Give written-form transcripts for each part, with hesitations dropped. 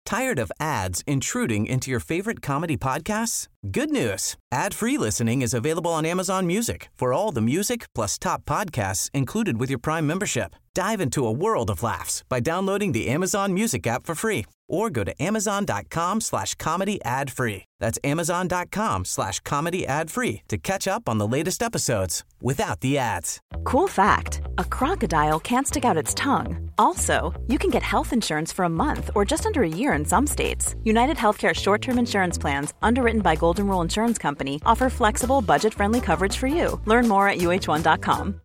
Tired of ads intruding into your favorite comedy podcasts? Good news. Ad-free listening is available on Amazon Music for all the music plus top podcasts included with your Prime membership. Dive into a world of laughs by downloading the Amazon Music app for free or go to amazon.com/comedy ad-free. That's amazon.com/comedy ad-free to catch up on the latest episodes without the ads. Cool fact, a crocodile can't stick out its tongue. Also, you can get health insurance for a month or just under a year in some states. United Healthcare short-term insurance plans, underwritten by Golden Rule Insurance Company, offer flexible, budget-friendly coverage for you. Learn more at uh1.com.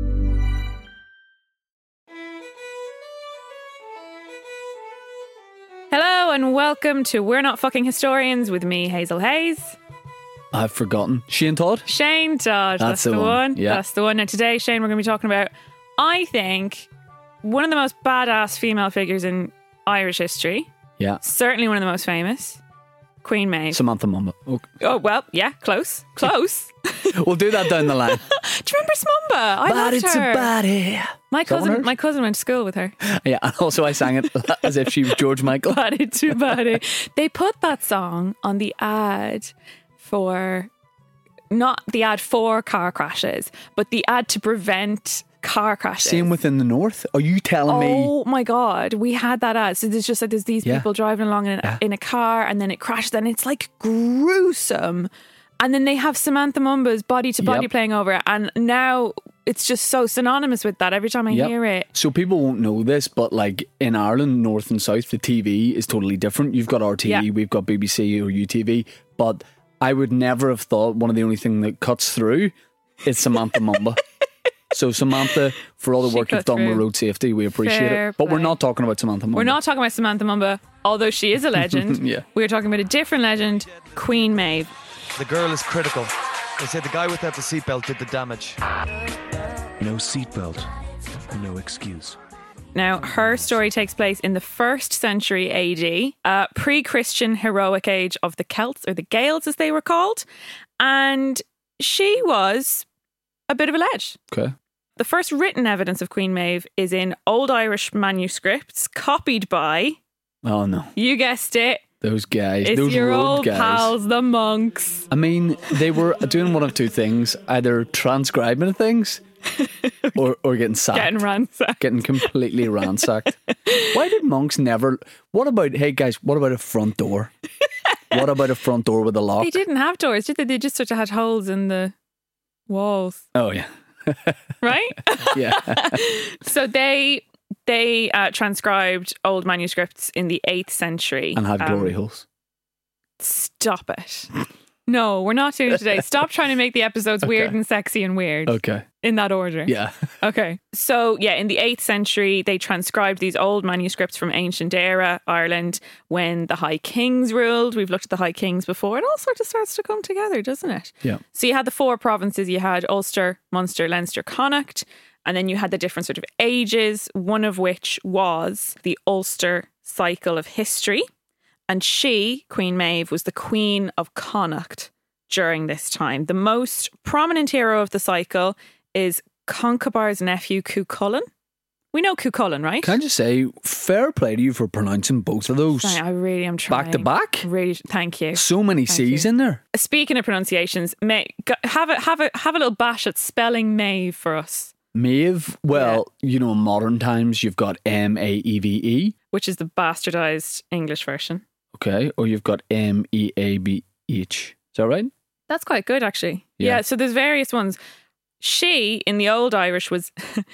Hello and welcome to We're Not Fucking Historians with me, Hazel Hayes. I've forgotten. Shane Todd? Shane Todd. That's the one. Yeah. That's the one. And today, Shane, we're going to be talking about, I think, one of the most badass female figures in Irish history. Yeah. Certainly one of the most famous. Queen Maeve. Samantha Mumba. Okay. Oh, well, yeah, close. Close. We'll do that down the line. Do you remember Smumba? I loved her. Body. My cousin went to school with her. Yeah, and also I sang it as if she was George Michael. Body to body. They put that song on the ad for, not the ad for car crashes, but the ad to prevent car crashes. Same within the north? Are you telling me? Oh my God, we had that ad. So there's just like, there's these people driving along in a car and then it crashes and it's like gruesome. And then they have Samantha Mumba's Body to Body playing over it. And now it's just so synonymous with that every time I hear it. So people won't know this, but like in Ireland, north and south, the TV is totally different. You've got RTE, we've got BBC or UTV. But I would never have thought one of the only thing that cuts through is Samantha Mumba. So Samantha, for all the work you've done with road safety, we appreciate it. But we're not talking about Samantha Mumba. We're not talking about Samantha Mumba, although she is a legend. We're talking about a different legend, Queen Maeve. The girl is critical. They said the guy without the seatbelt did the damage. No seatbelt, no excuse. Now, her story takes place in the 1st century AD, pre-Christian heroic age of the Celts, or the Gaels as they were called. And she was a bit of a ledge. Okay. The first written evidence of Queen Maeve is in Old Irish manuscripts copied by... Oh, no. You guessed it. Those guys. It's those your road old guys. pals, the monks. I mean, they were doing one of two things. Either transcribing things or getting sacked. Getting ransacked. Getting completely ransacked. Why did monks never... What about... Hey, guys, what about a front door? What about a front door with a lock? They didn't have doors, did they? They just sort of had holes in the walls. Oh, yeah. Right? Yeah. So they transcribed old manuscripts in the 8th century. And had glory holes. Stop it. No, we're not doing it today. Stop trying to make the episodes weird and sexy and weird. Okay. In that order. Yeah. Okay. So, yeah, in the 8th century, they transcribed these old manuscripts from ancient era Ireland when the High Kings ruled. We've looked at the High Kings before. It all sort of starts to come together, doesn't it? Yeah. So you had the 4 provinces. You had Ulster, Munster, Leinster, Connacht. And then you had the different sort of ages, one of which was the Ulster cycle of history. And she, Queen Maeve, was the Queen of Connacht during this time. The most prominent hero of the cycle is Concobar's nephew, Cuchulainn. We know Cuchulainn, right? Can I just say, fair play to you for pronouncing both of those. Sorry, I really am trying. Back to back? Really, thank you. So many C's in there. Speaking of pronunciations, have a little bash at spelling Maeve for us. Maeve, well, you know, in modern times, you've got Maeve. Which is the bastardized English version. Okay, or you've got Meabh. Is that right? That's quite good, actually. Yeah, so there's various ones. She, in the Old Irish, was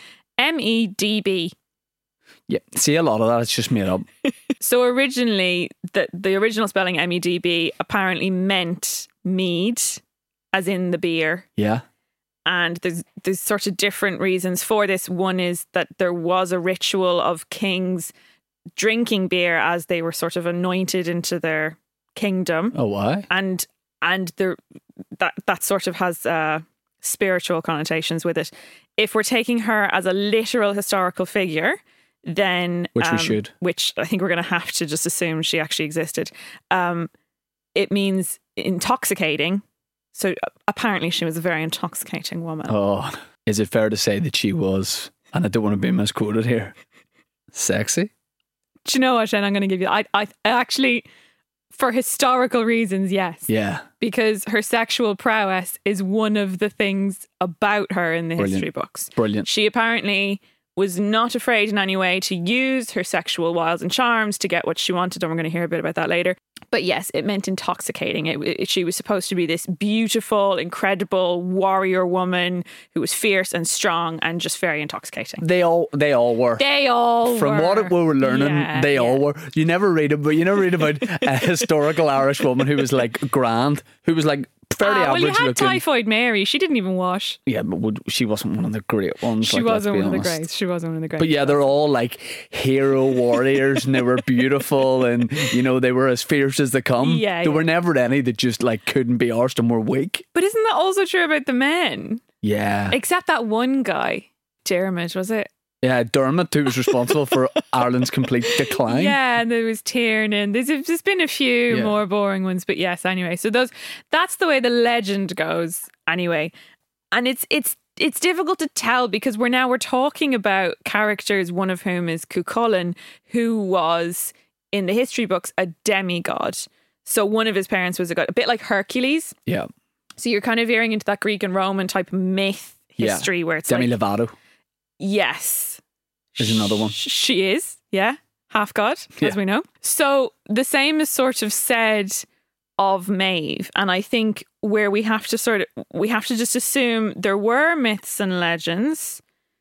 Medb. Yeah, see, a lot of that, it's just made up. So originally, the original spelling Medb apparently meant mead, as in the beer. Yeah. And there's sort of different reasons for this. One is that there was a ritual of kings drinking beer as they were sort of anointed into their kingdom. Oh, why? And that sort of has spiritual connotations with it. If we're taking her as a literal historical figure, then which we should, which I think we're going to have to just assume she actually existed. It means intoxicating. So apparently she was a very intoxicating woman. Oh, is it fair to say that she was, and I don't want to be misquoted here, sexy? Do you know what, Shane? I'm going to give you. I actually, for historical reasons, yes. Yeah. Because her sexual prowess is one of the things about her in the history books. Brilliant. She apparently was not afraid in any way to use her sexual wiles and charms to get what she wanted, and we're going to hear a bit about that later. But yes, it meant intoxicating. She was supposed to be this beautiful, incredible warrior woman who was fierce and strong and just very intoxicating. They all were. They all From were. what we were learning, they all were. You never read about a historical Irish woman who was like grand, who was like fairly average well, you had looking. Typhoid Mary. She didn't even wash. Yeah, but she wasn't one of the great ones. She wasn't one of the greats. She wasn't one of the greats. But yeah, they're all like hero warriors, and they were beautiful, and you know they were as fierce as they come. Yeah, there were never any that just like couldn't be arsed and were weak. But isn't that also true about the men? Yeah, except that one guy, Dermot, was it? Yeah, Dermot, who was responsible for Ireland's complete decline. Yeah, and there was Tiernan. There's been a few more boring ones, but yes, anyway. So that's the way the legend goes anyway. And it's difficult to tell because we're talking about characters, one of whom is Cuchulainn, who was in the history books a demigod. So one of his parents was a god, a bit like Hercules. Yeah. So you're kind of veering into that Greek and Roman type myth history where it's Demi like, Lovato. Yes. There's another one. She is, yeah. Half god, as we know. So the same is sort of said of Maeve. And I think where we have to just assume there were myths and legends.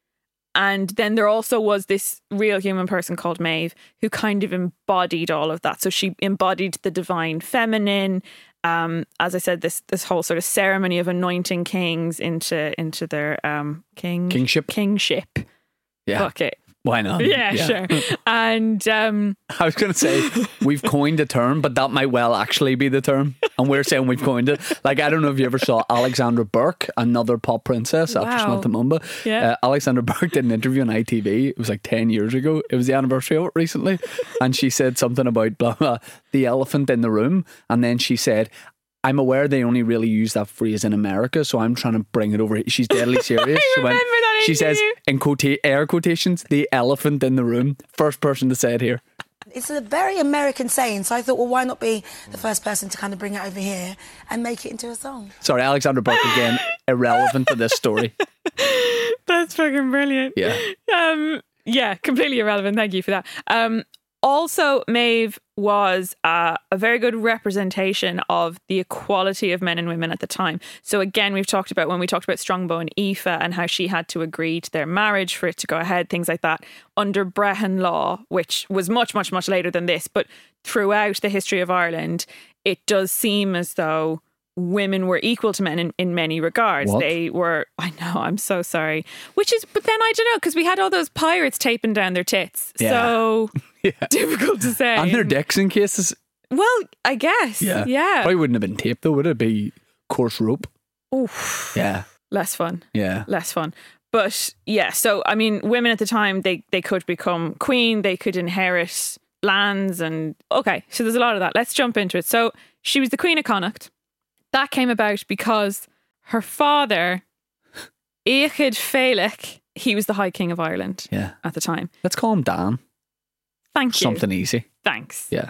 And then there also was this real human person called Maeve who kind of embodied all of that. So she embodied the divine feminine. As I said, this whole sort of ceremony of anointing kings into their kingship. Yeah. Fuck it. Why not? Yeah, sure. And I was going to say we've coined a term, but that might well actually be the term, and we're saying we've coined it. Like, I don't know if you ever saw Alexandra Burke, another pop princess after Samantha Mumba. Yeah. Alexandra Burke did an interview on ITV. It was like 10 years ago. It was the anniversary of it recently, and she said something about blah blah the elephant in the room, and then she said, I'm aware they only really use that phrase in America, so I'm trying to bring it over. She's deadly serious. I remember that She interview. says, in air quotations, the elephant in the room. First person to say it here. It's a very American saying, so I thought, well, why not be the first person to kind of bring it over here and make it into a song? Sorry, Alexandra Burke again, irrelevant to this story. That's fucking brilliant. Yeah. Yeah, completely irrelevant. Thank you for that. Also, Maeve was a very good representation of the equality of men and women at the time. So again, when we talked about Strongbow and Aoife and how she had to agree to their marriage for it to go ahead, things like that, under Brehon law, which was much, much, much later than this, but throughout the history of Ireland, it does seem as though women were equal to men in many regards. What? They were, I know, I'm so sorry. But then I don't know, because we had all those pirates taping down their tits. Yeah. So difficult to say. And their dicks in cases. Well, I guess. Yeah. Probably wouldn't have been taped though, would it? Be coarse rope. Oof. Yeah. Less fun. Yeah. Less fun. But yeah, so I mean, women at the time, they could become queen, they could inherit lands, and okay, so there's a lot of that. Let's jump into it. So she was the Queen of Connacht. That came about because her father, Éachid Féileach, he was the High King of Ireland at the time. Let's call him Dan. Thank you. Something easy. Thanks. Yeah.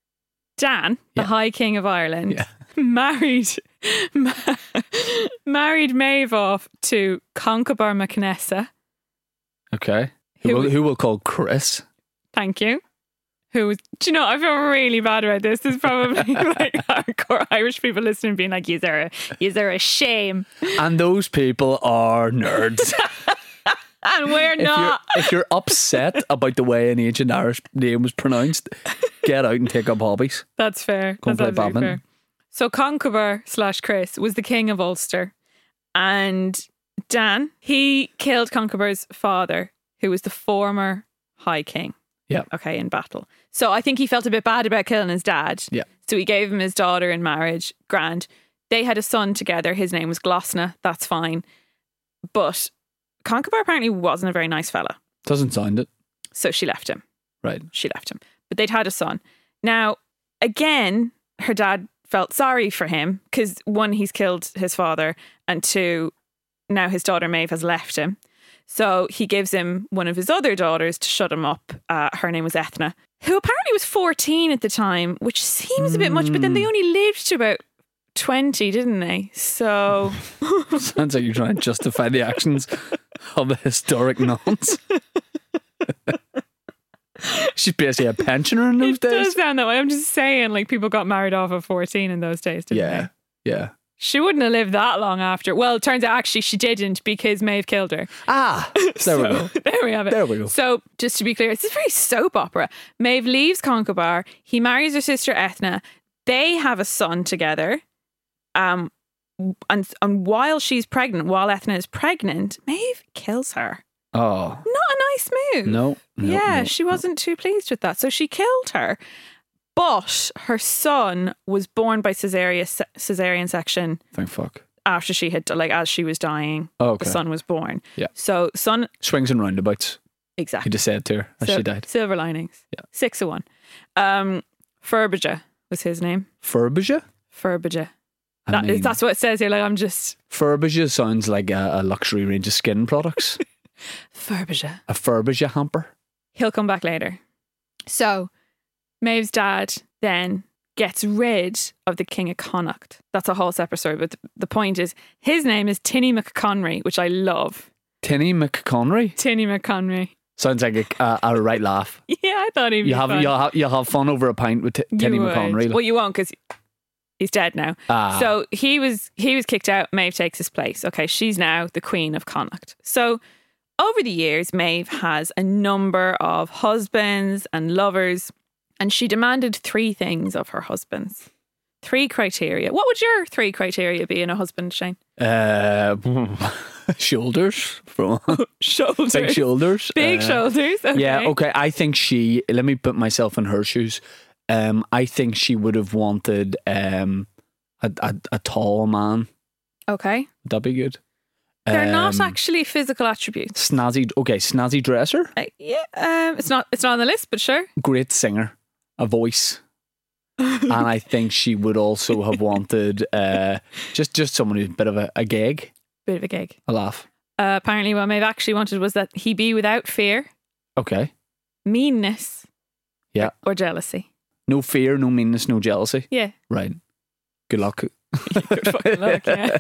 Dan, the High King of Ireland, married Maeve off to Conchobar Mac Nessa. Okay. Who we'll call Chris. Thank you. Do you know, I feel really bad about this. There's probably like hardcore Irish people listening being like, is there a shame? And those people are nerds. And we're not. If you're upset about the way an ancient Irish name was pronounced, get out and take up hobbies. That's fair. Go and That's play absolutely badminton. fair. So Conchobar / Chris was the king of Ulster. And Dan, he killed Conchobar's father, who was the former High King. Yeah. Okay, in battle. So I think he felt a bit bad about killing his dad. Yeah. So he gave him his daughter in marriage. Grand. They had a son together. His name was Glosna. That's fine. But Conchobar apparently wasn't a very nice fella. Doesn't sound it. So she left him. Right. She left him. But they'd had a son. Now, again, her dad felt sorry for him because one, he's killed his father, and two, now his daughter Maeve has left him. So he gives him one of his other daughters to shut him up. Her name was Ethna. who apparently was 14 at the time, which seems a bit much, but then they only lived to about 20, didn't they? So Sounds like you're trying to justify the actions of a historic nonce. She's basically a pensioner in those it does days. sound that way. I'm just saying, like, people got married off at 14 in those days, didn't they? Yeah. She wouldn't have lived that long after. Well, it turns out actually she didn't, because Maeve killed her. There we go. There we have it. There we go. So, just to be clear, it's a very soap opera. Maeve leaves Concobar. He marries her sister Ethna. They have a son together. And while she's pregnant, while Ethna is pregnant, Maeve kills her. Oh. Not a nice move. No. She wasn't too pleased with that. So she killed her. But her son was born by cesarean section Thank fuck. after she had, like, as she was dying. Okay. The son was born. Yeah. So son, Swings and roundabouts. exactly. He just said to her as she died. Silver linings. Yeah. 6 of 1. Furbage was his name. Furbage? Furbage. I mean, That's what it says here. Like, I'm just Furbage sounds like a luxury range of skin products. Furbage. A Furbage hamper. He'll come back later. So Maeve's dad then gets rid of the King of Connacht. That's a whole separate story, but the point is his name is Tinny McConry, which I love. Tinny McConry? Tinny McConry. Sounds like a right laugh. Yeah, I thought he'd be fun. You'll have fun over a pint with Tinny You would. McConry. Well, you won't, because he's dead now. So he was kicked out. Maeve takes his place. Okay, she's now the Queen of Connacht. So over the years, Maeve has a number of husbands and lovers, and she demanded 3 things of her husbands. 3 criteria. What would your 3 criteria be in a husband, Shane? Shoulders. Shoulders. Big shoulders. Big shoulders. Okay. Yeah, okay. I think let me put myself in her shoes. I think she would have wanted a tall man. Okay. That'd be good. They're not actually physical attributes. Snazzy dresser. It's not on the list, but sure. Great singer. A voice. And I think she would also have wanted just someone who's a bit of a gag. Bit of a gig. A laugh. Apparently what Maeve actually wanted was that he be without fear, Okay. meanness, Yeah. or jealousy. No fear, no meanness, no jealousy. Yeah. Right. Good luck. Good fucking luck, yeah.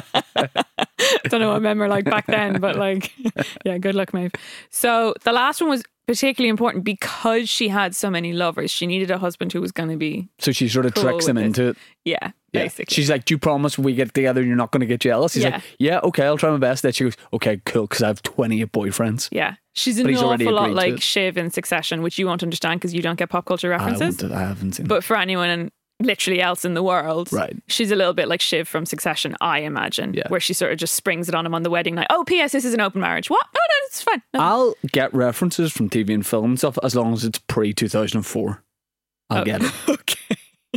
Don't know what men were like back then, but like, yeah, good luck, Maeve. So the last one was particularly important because she had so many lovers. She needed a husband who was going to be So she sort of cool tricks him with into it. Yeah, Yeah. basically. She's like, do you promise when we get together you're not going to get jealous? He's Yeah. like, yeah, okay, I'll try my best. Then she goes, okay, cool, because I have 28 boyfriends. Yeah. She's But an he's already awful lot agreed to like it. Shiv in Succession, which you won't understand because you don't get pop culture references. I haven't seen But for anyone literally else in the world, Right. she's a little bit like Shiv from Succession, I imagine, Yeah. where she sort of just springs it on him on the wedding night. Oh, P.S. This is an open marriage. What? No, it's fine. No. I'll get references from TV and film and stuff as long as it's pre-2004. I'll get it. Okay.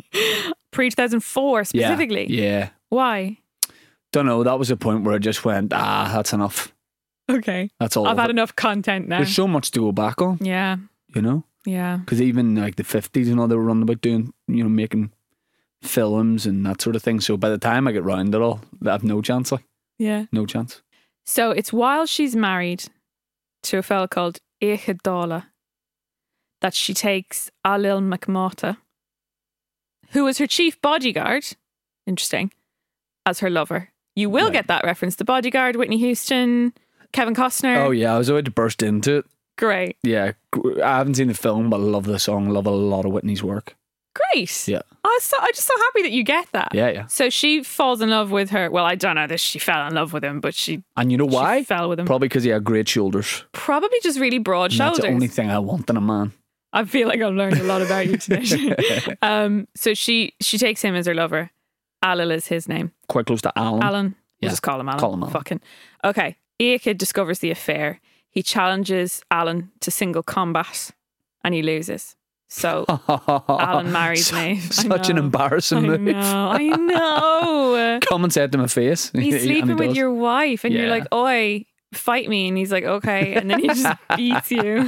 Pre-2004 specifically? Yeah. Why? Don't know. That was a point where I just went, that's enough. Okay. That's all. I've of had it. enough content now. There's so much to go back on, Yeah. you know? Yeah. Because even like the 50s and all, they were running about doing, making films and that sort of thing. So by the time I get round it all, I have no chance. Like, Yeah. no chance. So it's while she's married to a fella called Éiche Dála that she takes Alil McMata, who was her chief bodyguard, interesting, as her lover. You will get that reference. The Bodyguard, Whitney Houston, Kevin Costner. Oh yeah, I was about to burst into it. Great. Yeah, I haven't seen the film, but I love the song. I love a lot of Whitney's work. Great. Yeah. I'm just so happy that you get that. Yeah. So she falls in love with her. Well, I don't know that she fell in love with him, but she And you know why? fell with him. Probably because he had great shoulders. Probably just really broad And shoulders. that's the only thing I want in a man. I feel like I've learned a lot about you today. So she takes him as her lover. Alil is his name. Quite close to Alan. Alan. We'll Yeah. just call him Alan. Call him Alan. Fucking. Okay. Éiche discovers the affair. He challenges Alan to single combat and he loses. So Alan marries Maeve. Such an embarrassing move. I know. Come and say it to my face. He's And he sleeping with does. your wife and you're Yeah. like, oi, fight me. And he's like, okay. And then he just beats you.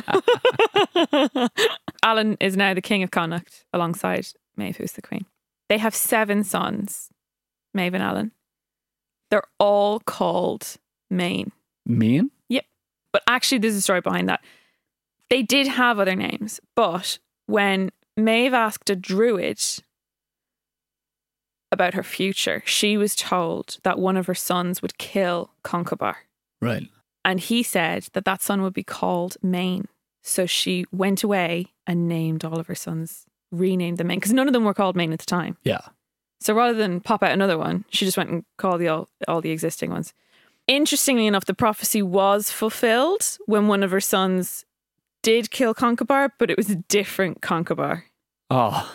Alan is now the king of Connacht alongside Maeve, who's the queen. They have 7 sons, Maeve and Alan. They're all called Main. Main? Yep. But actually, there's a story behind that. They did have other names, but when Maeve asked a druid about her future, she was told that one of her sons would kill Concobar. Right. And he said that that son would be called Maine. So she went away and named all of her sons, renamed them Maine, because none of them were called Maine at the time. Yeah. So rather than pop out another one, she just went and called all the existing ones. Interestingly enough, the prophecy was fulfilled when one of her sons did kill Concobar, but it was a different Concobar. Oh.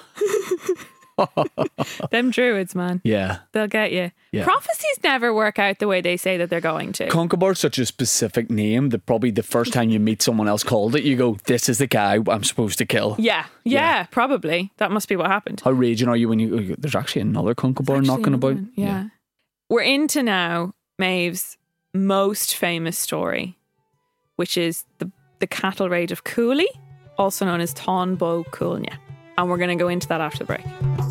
Them druids, man. Yeah. They'll get you. Yeah. Prophecies never work out the way they say that they're going to. Concobar's such a specific name that probably the first time you meet someone else called it, you go, this is the guy I'm supposed to kill. Yeah, probably. That must be what happened. How raging are you when you... There's actually another Concobar knocking about. Yeah. We're into now Maeve's most famous story, which is the cattle raid of Cooley, also known as Táin Bó Cúailnge. And we're going to go into that after the break.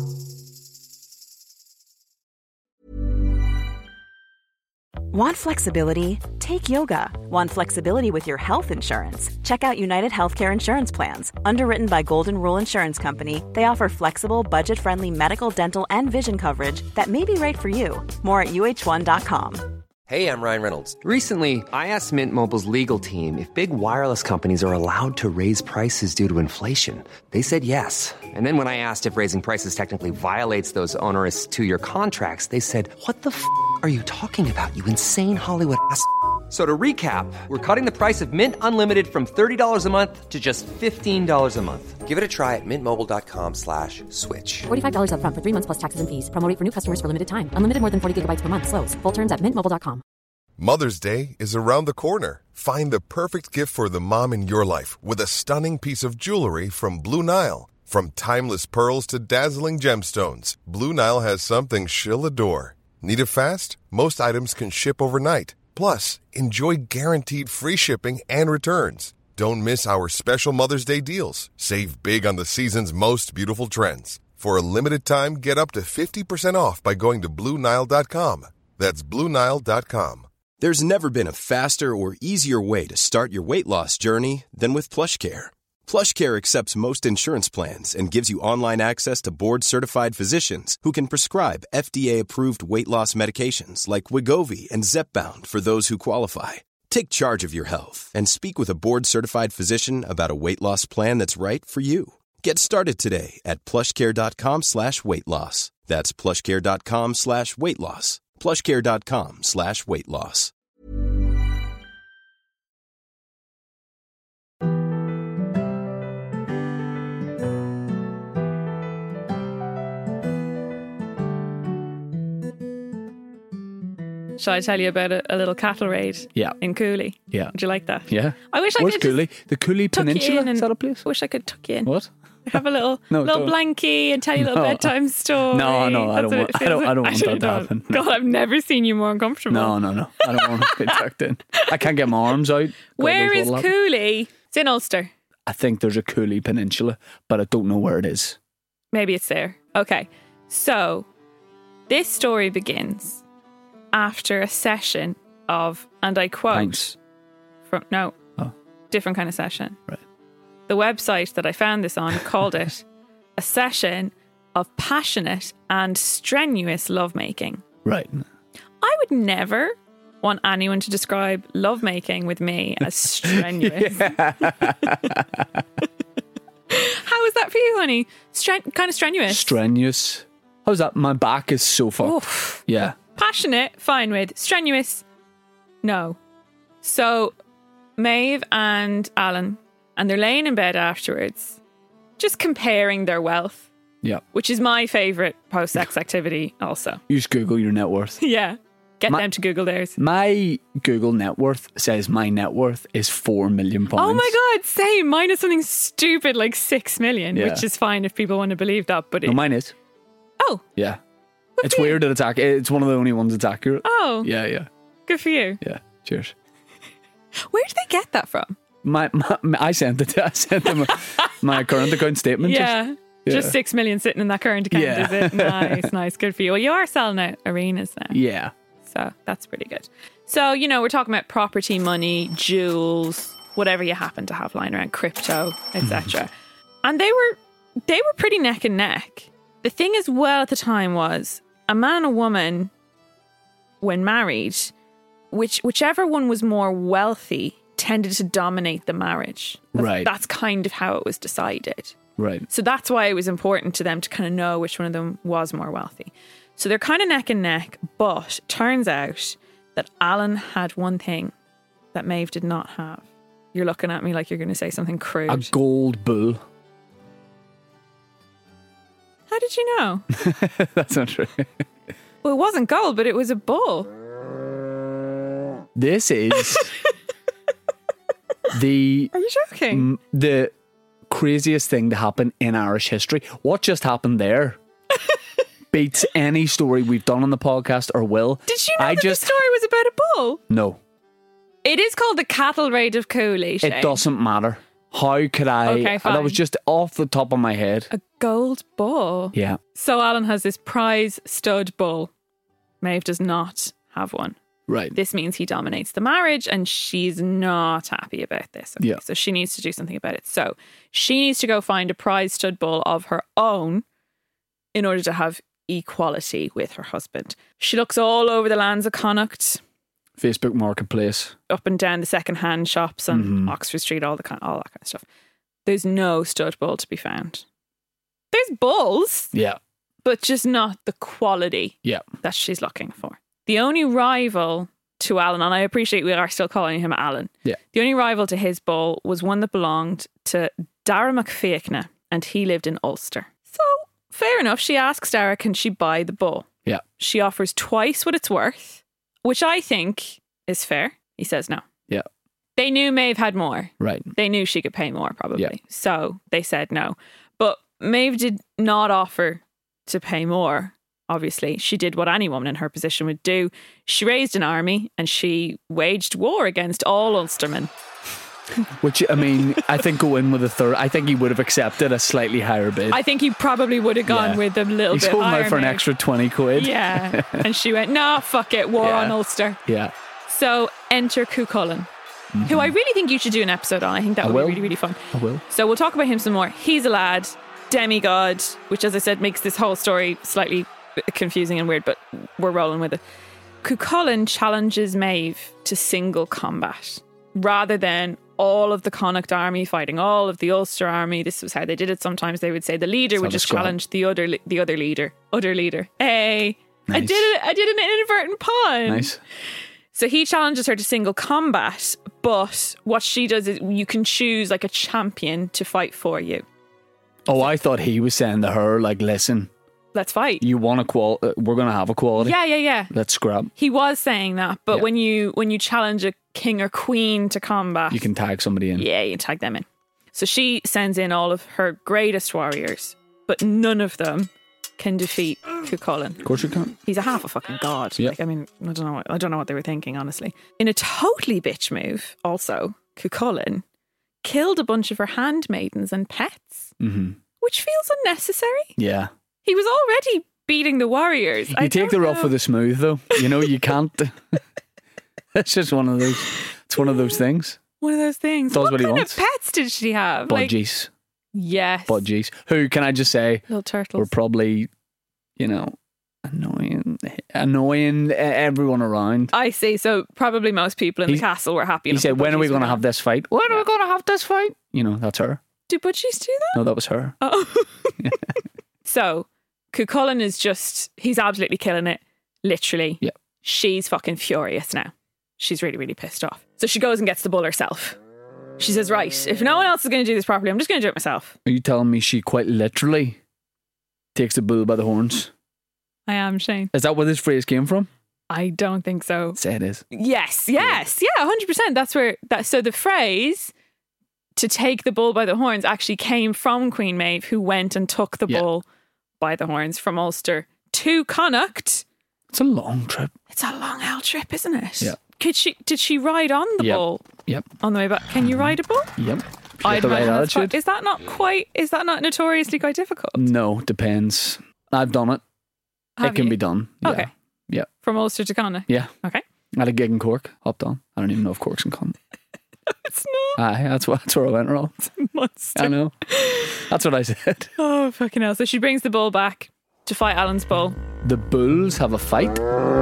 Want flexibility? Take yoga. Want flexibility with your health insurance? Check out United Healthcare Insurance Plans. Underwritten by Golden Rule Insurance Company, they offer flexible, budget-friendly medical, dental, and vision coverage that may be right for you. More at uh1.com. Hey, I'm Ryan Reynolds. Recently, I asked Mint Mobile's legal team if big wireless companies are allowed to raise prices due to inflation. They said yes. And then when I asked if raising prices technically violates those onerous 2-year contracts, they said, "What the f*** are you talking about, you insane Hollywood ass?" So to recap, we're cutting the price of Mint Unlimited from $30 a month to just $15 a month. Give it a try at mintmobile.com/switch. $45 up front for 3 months plus taxes and fees. Promo rate for new customers for limited time. Unlimited more than 40 gigabytes per month. Slows full terms at mintmobile.com. Mother's Day is around the corner. Find the perfect gift for the mom in your life with a stunning piece of jewelry from Blue Nile. From timeless pearls to dazzling gemstones, Blue Nile has something she'll adore. Need it fast? Most items can ship overnight. Plus, enjoy guaranteed free shipping and returns. Don't miss our special Mother's Day deals. Save big on the season's most beautiful trends. For a limited time, get up to 50% off by going to BlueNile.com. That's BlueNile.com. There's never been a faster or easier way to start your weight loss journey than with PlushCare. PlushCare accepts most insurance plans and gives you online access to board-certified physicians who can prescribe FDA-approved weight loss medications like Wegovy and Zepbound for those who qualify. Take charge of your health and speak with a board-certified physician about a weight loss plan that's right for you. Get started today at plushcare.com/weightloss. That's plushcare.com/weightloss. plushcare.com/weightloss. Shall I tell you about a little cattle raid in Cooley? Yeah. Would you like that? Yeah. I wish I Where's could Cooley? The Cooley tuck you Peninsula? in and- Is that a place? I wish I could tuck you in. What? Have a little No, little don't. blankie and tell you a little bedtime story. No, I don't That's what want- it I don't- feels I don't like. want that to happen. No. God, I've never seen you more uncomfortable. No. I don't want to get tucked in. I can't get my arms out. God Where knows is what'll happen. Cooley? It's in Ulster. I think there's a Cooley Peninsula, but I don't know where it is. Maybe it's there. Okay. So this story begins after a session of, and I quote, Thanks. different kind of session. Right. The website that I found this on called it a session of passionate and strenuous lovemaking. Right. I would never want anyone to describe lovemaking with me as strenuous. How is that for you, honey? Kind of strenuous? Strenuous. How's that? My back is so fucked. Oof. Yeah. Passionate, fine with. Strenuous, no. So Maeve and Alan, and they're laying in bed afterwards, just comparing their wealth, Yeah. which is my favourite post-sex activity also. You just Google your net worth. Yeah. Get them to Google theirs. My Google net worth says my net worth is £4 million. Oh my God, same. Mine is something stupid like 6 million, Yeah. which is fine if people want to believe that. But No, mine is. Oh. Yeah. It's weird that it's one of the only ones that's accurate. Oh. Yeah. Good for you. Yeah. Cheers. Where did they get that from? I sent them my current account statement. Yeah. Just 6 million sitting in that current account, Yeah. is it? Nice. Good for you. Well, you are selling out arenas now. Yeah. So that's pretty good. So, we're talking about property, money, jewels, whatever you happen to have lying around, crypto, etc. And they were pretty neck and neck. The thing as well at the time was a man and a woman, when married, whichever one was more wealthy tended to dominate the marriage. That's kind of how it was decided. Right. So that's why it was important to them to kind of know which one of them was more wealthy. So they're kind of neck and neck, but turns out that Alan had one thing that Maeve did not have. You're looking at me like you're going to say something crude. A gold bull. How did you know? That's not true. Well, it wasn't gold, but it was a bull. This is the... Are you joking? The craziest thing to happen in Irish history. What just happened there beats any story we've done on the podcast or will. Did you know the story was about a bull? No. It is called the Cattle Raid of Cooley, Shane. It doesn't matter. How could I... Okay, fine. That was just off the top of my head. A gold bull? Yeah. So Alan has this prize stud bull. Maeve does not have one. Right. This means he dominates the marriage and she's not happy about this. Okay? Yeah. So she needs to do something about it. So she needs to go find a prize stud bull of her own in order to have equality with her husband. She looks all over the lands of Connacht. Facebook Marketplace. Up and down the second-hand shops on Oxford Street, all that kind of stuff. There's no stud bull to be found. There's bulls. Yeah. But just not the quality that she's looking for. The only rival to Alan, and I appreciate we are still calling him Alan. Yeah. The only rival to his bull was one that belonged to Dara McFeachna, and he lived in Ulster. So, fair enough, she asks Dara, can she buy the bull? Yeah. She offers twice what it's worth, which I think is fair. He says no. Yeah. They knew Maeve had more. Right. They knew she could pay more, probably. Yeah. So they said no. But Maeve did not offer to pay more, obviously. She did what any woman in her position would do. She raised an army and she waged war against all Ulstermen. Which, I mean, I think go in with a third. I think he would have accepted a slightly higher bid. I think he probably would have gone with a little He's bit higher. He's holding out for an extra 20 quid. Yeah. And she went, no, fuck it, war on Ulster. Yeah. So enter Cuchulainn, who I really think you should do an episode on. I think that would be really, really fun. I will. So we'll talk about him some more. He's a lad, demigod, which, as I said, makes this whole story slightly confusing and weird, but we're rolling with it. Cuchulainn challenges Maeve to single combat rather than all of the Connacht army fighting all of the Ulster army. This was how they did it. Sometimes they would say the leader would just challenge the other leader. Hey, nice. I did an inadvertent pun. Nice. So he challenges her to single combat, but what she does is you can choose like a champion to fight for you. Oh, I thought he was saying to her, like, listen, let's fight. You want we're going to have equality. Yeah. Let's scrap. He was saying that, but when you challenge a king or queen to combat, you can tag somebody in. Yeah, you can tag them in. So she sends in all of her greatest warriors, but none of them can defeat Cuchulainn. Of course you can't. He's a half a fucking god. Yep. Like, I mean, I don't know what they were thinking, honestly. In a totally bitch move, also, Cuchulainn killed a bunch of her handmaidens and pets, which feels unnecessary. Yeah. He was already beating the warriors. You take the rough with the smooth, though. You know, you can't. It's just one of those. It's one of those things. One of those things. Does what he kind wants. Of pets did she have? Budgies. Yes. Budgies. Who, can I just say, little turtles. Were probably, annoying everyone around. I see. So probably most people in the castle were happy. He said, when are we going to have this fight? When are we going to have this fight? That's her. Do budgies do that? No, that was her. Oh. So Cuchulainn is he's absolutely killing it. Literally. Yeah. She's fucking furious now. She's really, really pissed off. So she goes and gets the bull herself. She says, right, if no one else is going to do this properly, I'm just going to do it myself. Are you telling me she quite literally takes the bull by the horns? I am, Shane. Is that where this phrase came from? I don't think so. Say it is. Yes. Yeah, 100%. That's where so the phrase to take the bull by the horns actually came from Queen Maeve, who went and took the bull by the horns from Ulster to Connacht. It's a long trip. It's a long hell trip, isn't it? Yeah. Did she ride on the bull? Yep. On the way back. Can you ride a bull? Yep. I'd imagine is that not notoriously quite difficult? No, depends. I've done it. It can be done. Yeah. Okay. Yeah. From Ulster to Connacht? Yeah. Okay. I had a gig in Cork, hopped on. I don't even know if Cork's in Connacht. It's not. Aye, that's where I went wrong. Monster. I know. That's what I said. Oh, fucking hell. So she brings the bull back to fight Alan's bull. The bulls have a fight.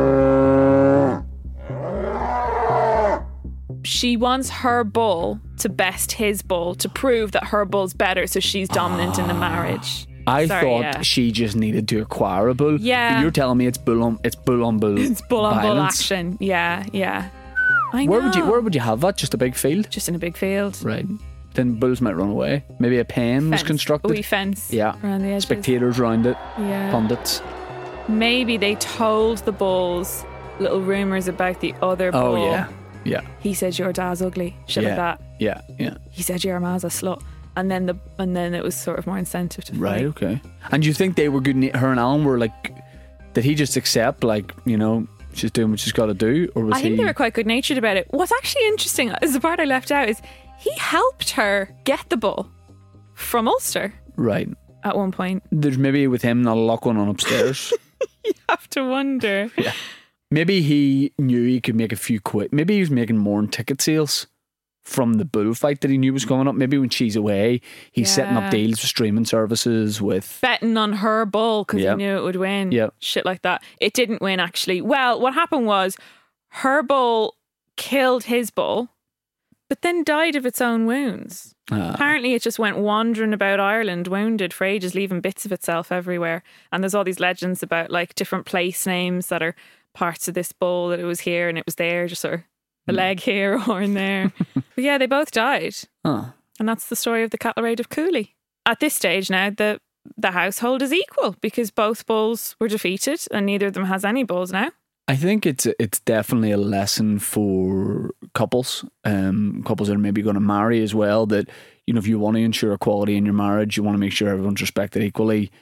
She wants her bull to best his bull to prove that her bull's better, so she's dominant in the marriage. I thought she just needed to acquire a bull. Yeah. But you're telling me it's bull on bull. It's bull on bull violence. action. Yeah. I know. Where would you have that? Just a big field? Just in a big field. Right. Then bulls might run away. Maybe a pen was constructed. A wee fence. Yeah. Around the edges. Spectators around it. Yeah. Pundits. Maybe they told the bulls little rumours about the other bull. Oh yeah. Yeah. He said your dad's ugly. Shit like that. Yeah. He said your ma's a slut. And then it was sort of more incentive to fight. Right, okay. And do you think they were good, her and Alan were like, did he just accept, like, you know, she's doing what she's got to do? Or was I think they were quite good natured about it. What's actually interesting is the part I left out is he helped her get the bull from Ulster. Right. At one point. There's maybe with him not a lot going on upstairs. You have to wonder. Yeah. Maybe he knew he could make a few quid. Maybe he was making more in ticket sales from the bullfight that he knew was coming up. Maybe when she's away, he's setting up deals with streaming services, with betting on her bull because he knew it would win. Yeah. Shit like that. It didn't win, actually. Well, what happened was her bull killed his bull, but then died of its own wounds. Apparently it just went wandering about Ireland wounded for ages, leaving bits of itself everywhere. And there's all these legends about like different place names that are parts of this bull, that it was here and it was there, just sort of a leg here, a horn there. But yeah, they both died. And that's the story of the cattle raid of Cooley. At this stage now, the household is equal because both bulls were defeated and neither of them has any bulls now. I think it's definitely a lesson for couples, couples that are maybe going to marry as well, that, you know, if you want to ensure equality in your marriage, you want to make sure everyone's respected equally.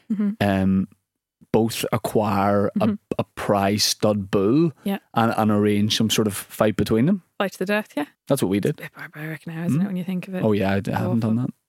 Both acquire a prize stud bull and arrange some sort of fight between them. Fight to the death, yeah. That's what we did. It's a bit barbaric now, isn't it, when you think of it? Oh yeah, I haven't done that.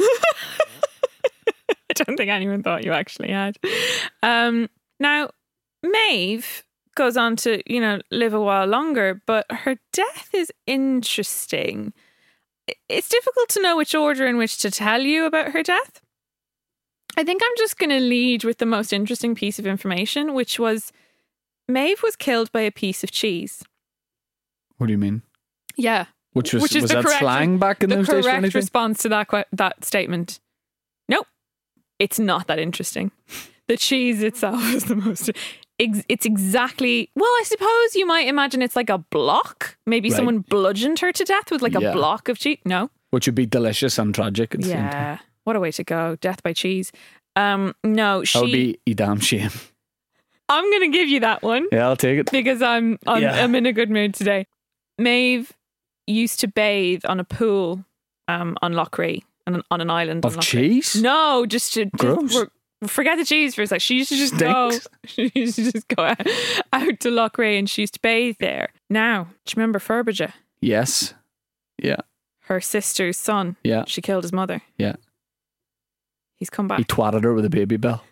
I don't think anyone thought you actually had. Now, Maeve goes on to, you know, live a while longer, but her death is interesting. It's difficult to know which order in which to tell you about her death. I think I'm just going to lead with the most interesting piece of information, which was Maeve was killed by a piece of cheese. What do you mean? Yeah. Was that slang back in those days? The correct response to that statement. Nope. It's not that interesting. The cheese itself is the most... It's exactly... Well, I suppose you might imagine it's like a block. Maybe someone bludgeoned her to death with like a block of cheese. No. Which would be delicious and tragic at the same time. What a way to go. Death by cheese. No, she... That would be a damn shame. I'm going to give you that one. Yeah, I'll take it. Because I'm in a good mood today. Maeve used to bathe on a pool on Lochray, on an island. Of cheese? No, just to... Gross. Forget the cheese for a sec. She used to just go. She used to just go out to Lochray and she used to bathe there. Now, do you remember Furbridge? Yes. Yeah. Her sister's son. Yeah. She killed his mother. Yeah. He's come back. He twatted her with a baby bell.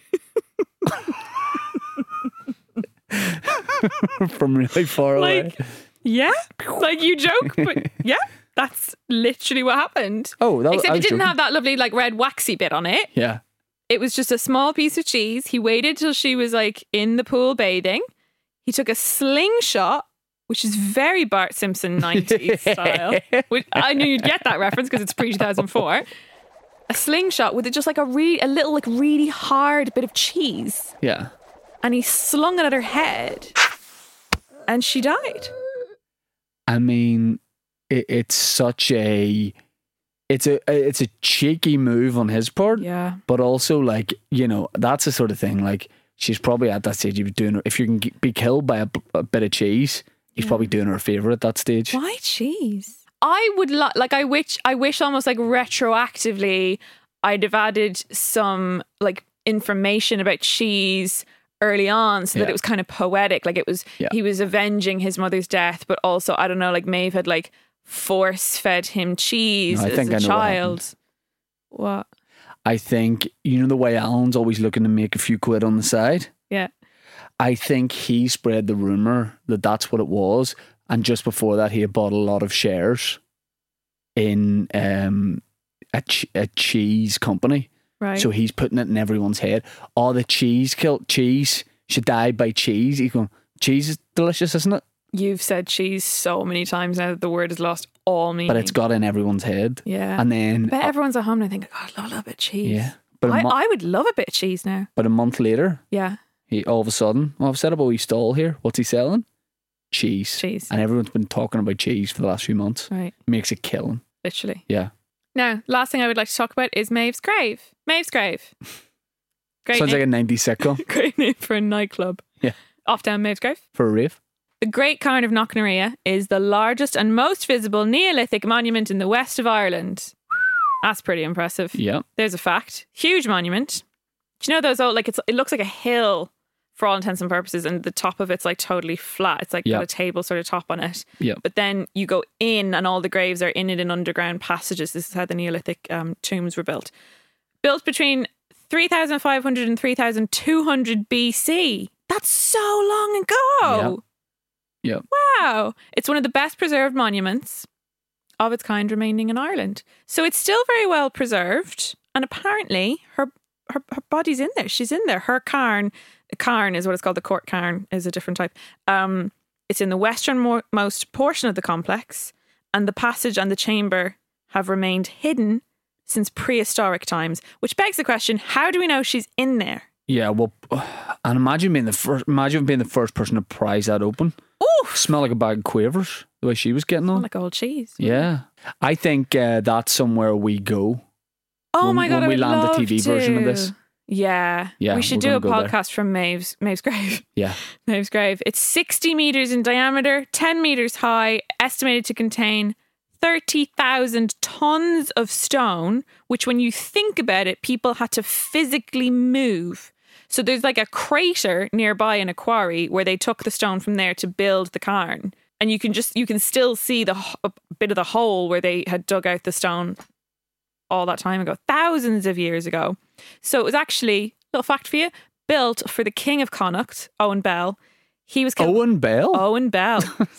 From really far away. Yeah. Like you joke, but yeah. That's literally what happened. Oh, except it didn't have that lovely like red waxy bit on it. Yeah. It was just a small piece of cheese. He waited till she was like in the pool bathing. He took a slingshot, which is very Bart Simpson 90s style. Which I knew you'd get that reference because it's pre-2004. A slingshot with just like a little like really hard bit of cheese. Yeah. And he slung it at her head. And she died. I mean, it's such a... It's a cheeky move on his part, but also like, you know, that's the sort of thing. Like she's probably at that stage. If you can be killed by a bit of cheese, he's probably doing her a favour at that stage. Why cheese? I would I wish almost like retroactively I'd have added some like information about cheese early on so that it was kind of poetic. Like it was he was avenging his mother's death, but also I don't know, like Maeve had like force fed him cheese as a child. What? I think, you know, the way Alan's always looking to make a few quid on the side. Yeah. I think he spread the rumour that that's what it was, and just before that he had bought a lot of shares in a cheese company. Right. So he's putting it in everyone's head. Oh, the cheese should die by cheese. He's going, cheese is delicious, isn't it? You've said cheese so many times now that the word has lost all meaning. But it's got in everyone's head. Yeah. And then... I bet everyone's at home and they think, God, I love a little bit of cheese. Yeah. But I would love a bit of cheese now. But a month later... Yeah. He all of a sudden, well, I've set up a wee stall here. What's he selling? Cheese. And everyone's been talking about cheese for the last few months. Right. Makes a killing. Literally. Yeah. Now, last thing I would like to talk about is Maeve's Grave. Maeve's Grave. Great Sounds name. like a 90s sitcom. Great name for a nightclub. Yeah. Off down Maeve's Grave. For a rave. The Great Cairn of Knocknarea is the largest and most visible Neolithic monument in the west of Ireland. That's pretty impressive. Yeah. There's a fact. Huge monument. Do you know those old, like it looks like a hill for all intents and purposes, and the top of it's like totally flat. It's like got a table sort of top on it. Yeah. But then you go in and all the graves are in it in underground passages. This is how the Neolithic tombs were built. Built between 3,500 and 3,200 BC. That's so long ago. Yeah. Wow. It's one of the best preserved monuments of its kind remaining in Ireland. So it's still very well preserved. And apparently her body's in there. She's in there. Her cairn is what it's called. The court cairn is a different type. It's in the westernmost portion of the complex, and the passage and the chamber have remained hidden since prehistoric times, which begs the question, how do we know she's in there? Yeah, well, and imagine being the first person to prise that open. Ooh! Smell like a bag of Quavers, the way she was getting on. Like old cheese. Yeah. I think that's somewhere we go. Oh my God, when we land the TV version of this. Yeah. We should do a podcast from Maeve's Grave. Yeah. Maeve's Grave. It's 60 metres in diameter, 10 metres high, estimated to contain 30,000 tons of stone, which when you think about it, people had to physically move. So there's like a crater nearby in a quarry where they took the stone from there to build the cairn. And you can still see a bit of the hole where they had dug out the stone all that time ago, thousands of years ago. So it was actually, little fact for you, built for the King of Connacht, Owen Bell. He was killed. Owen Bell? Owen Bell.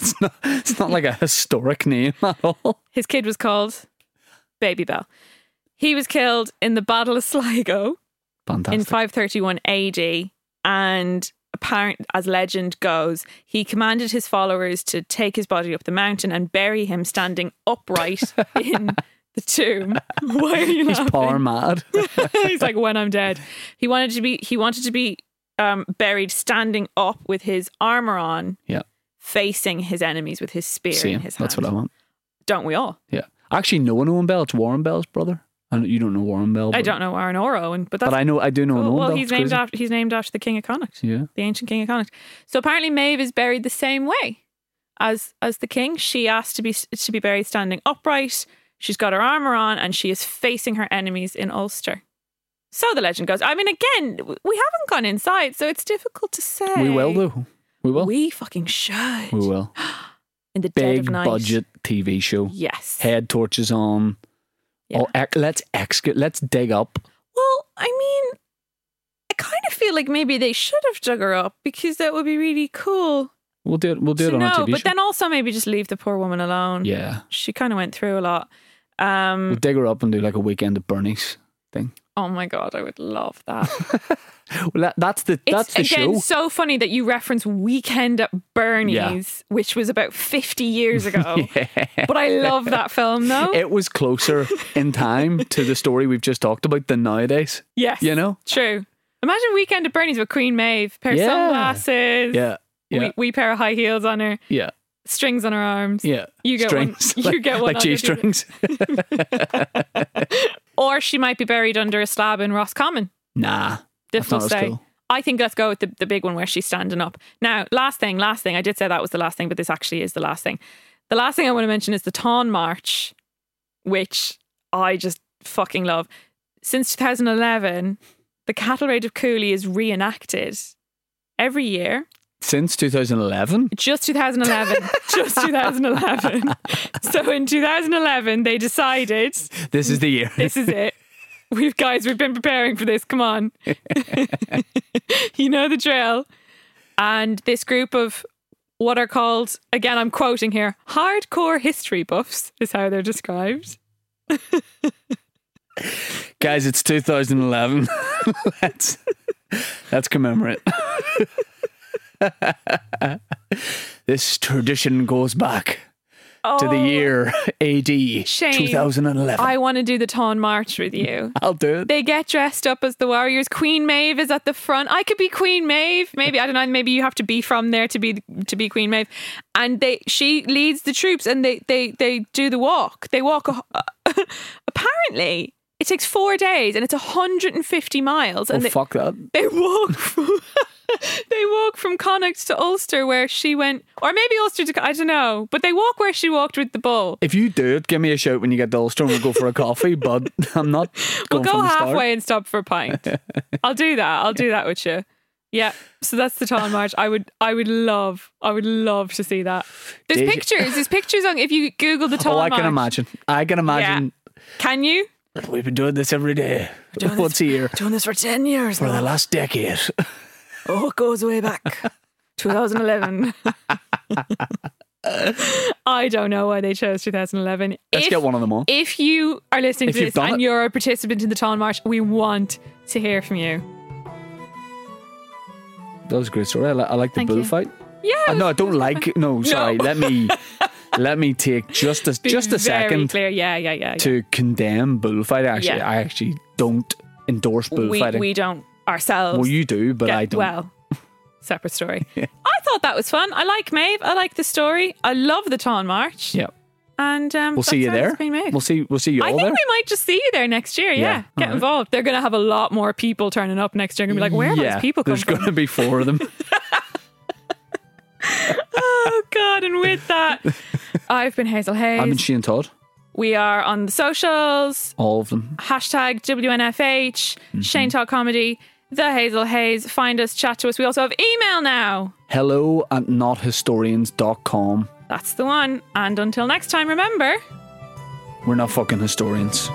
It's not like a historic name at all. His kid was called Baby Bell. He was killed in the Battle of Sligo. Fantastic. In 531 AD, and apparent as legend goes, he commanded his followers to take his body up the mountain and bury him standing upright in the tomb. Why are you laughing? He's power mad. He's like, when I'm dead. He wanted to be buried standing up with his armour on, facing his enemies with his spear in his hand. That's what I want. Don't we all? Yeah. Actually, no one Owen Bell. It's Warren Bell's brother. And you don't know Warren Bell. I don't know Warren or Owen, but I do know Owen well, Bell. he's named after the King of Connacht. Yeah. The ancient King of Connacht. So apparently Maeve is buried the same way as the king. She asked to be buried standing upright. She's got her armour on and she is facing her enemies in Ulster. So the legend goes. I mean, again, we haven't gone inside, so it's difficult to say. We will though. We will. We fucking should. We will. In the dead of night. Big budget TV show. Yes. Head torches on. Yeah. Oh, let's excavate. Let's dig up. Well, I mean, I kind of feel like maybe they should have dug her up because that would be really cool. We'll do it. We'll do it on a TV show. But then also maybe just leave the poor woman alone. Yeah. She kind of went through a lot. We'll dig her up and do like a weekend at Bernie's thing. Oh my God, I would love that. Well, that's the again, show. It's so funny that you reference Weekend at Bernie's, which was about 50 years ago. But I love that film, though. It was closer in time to the story we've just talked about than nowadays. Yes. You know? True. Imagine Weekend at Bernie's with Queen Maeve. Pair of sunglasses. Yeah. Wee pair of high heels on her. Yeah. Strings on her arms. Yeah. You get strings. one. You get one. Like G-strings. Or she might be buried under a slab in Roscommon. Nah. Difficult to say. Cool. I think let's go with the big one where she's standing up. Now, last thing. I did say that was the last thing, but this actually is the last thing. The last thing I want to mention is the Tawn March, which I just fucking love. Since 2011, the Cattle Raid of Cooley is reenacted every year. Since 2011? Just 2011. Just 2011. So in 2011, they decided... This is the year. This is it. We've been preparing for this. Come on. You know the drill. And this group of what are called, again, I'm quoting here, hardcore history buffs is how they're described. Guys, it's 2011. Let's commemorate. This tradition goes back to the year AD Shane, 2011. I want to do the Tawn March with you. I'll do it. They get dressed up as the warriors. Queen Maeve is at the front. I could be Queen Maeve. Maybe, I don't know, maybe you have to be from there to be Queen Maeve. And she leads the troops and they do the walk. They walk apparently it takes 4 days and it's 150 miles. And fuck that. They walk from Connacht to Ulster where she went, or maybe Ulster to, I don't know, but they walk where she walked with the bull. If you do it, give me a shout when you get to Ulster and we'll go for a coffee, but I'm not going We'll go from the halfway start. and stop for a pint. I'll do that with you. Yeah, so that's the Tawn March. I would love to see that. There's pictures on, if you Google the Tawn March. I can imagine. Yeah. Can you? We've been doing this every day. Once a year. Doing this for 10 years For now. the last decade. Oh, it goes way back. 2011. I don't know why they chose 2011. Let's get one of them on. If you are listening to this and you're a participant in the Tawn March, we want to hear from you. That was a great story. I like the Thank bullfight. Yeah. No, I don't like. No, sorry. Let me take just a second. Clear. Yeah. To condemn bullfight. Actually, I actually don't endorse bullfighting. We don't ourselves. Well, you do, but I don't. Well, separate story. I thought that was fun. I like Maeve. I like the story. I love the Tawn March. Yep. And we'll see you there. We'll see you all there. I think we might just see you there next year. Yeah. Get involved. They're going to have a lot more people turning up next year. Going to be like, where are these people coming from? There's going to be 4 of them. Oh God. And with that, I've been Hazel Hayes. I've been Shane Todd. We are on the socials. All of them. Hashtag WNFH, Shane Todd Comedy, The Hazel Hayes. Find us, chat to us. We also have email now. hello@nothistorians.com. That's the one. And until next time, remember, we're not fucking historians.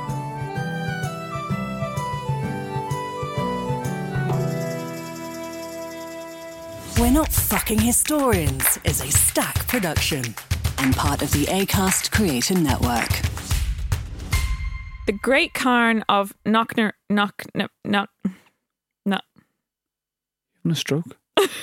We're Not Fucking Historians is a Stack production and part of the Acast Creator Network. the Great Cairn of Having a stroke?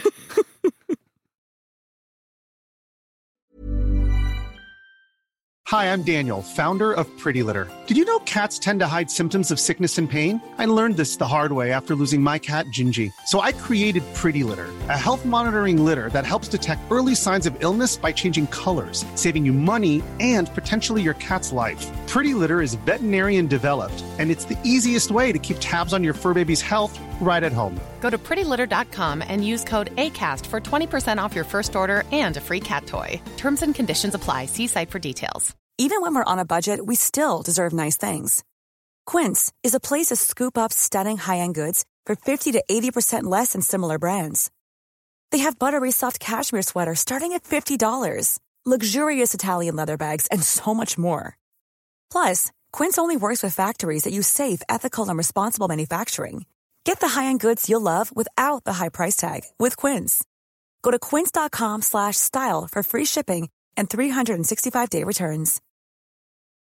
Hi, I'm Daniel, founder of Pretty Litter. Did you know cats tend to hide symptoms of sickness and pain? I learned this the hard way after losing my cat, Gingy. So I created Pretty Litter, a health monitoring litter that helps detect early signs of illness by changing colors, saving you money and potentially your cat's life. Pretty Litter is veterinarian developed, and it's the easiest way to keep tabs on your fur baby's health right at home. Go to prettylitter.com and use code ACAST for 20% off your first order and a free cat toy. Terms and conditions apply. See site for details. Even when we're on a budget, we still deserve nice things. Quince is a place to scoop up stunning high-end goods for 50 to 80% less than similar brands. They have buttery soft cashmere sweaters starting at $50, luxurious Italian leather bags, and so much more. Plus, Quince only works with factories that use safe, ethical, and responsible manufacturing. Get the high-end goods you'll love without the high price tag with Quince. Go to quince.com/style for free shipping and 365-day returns.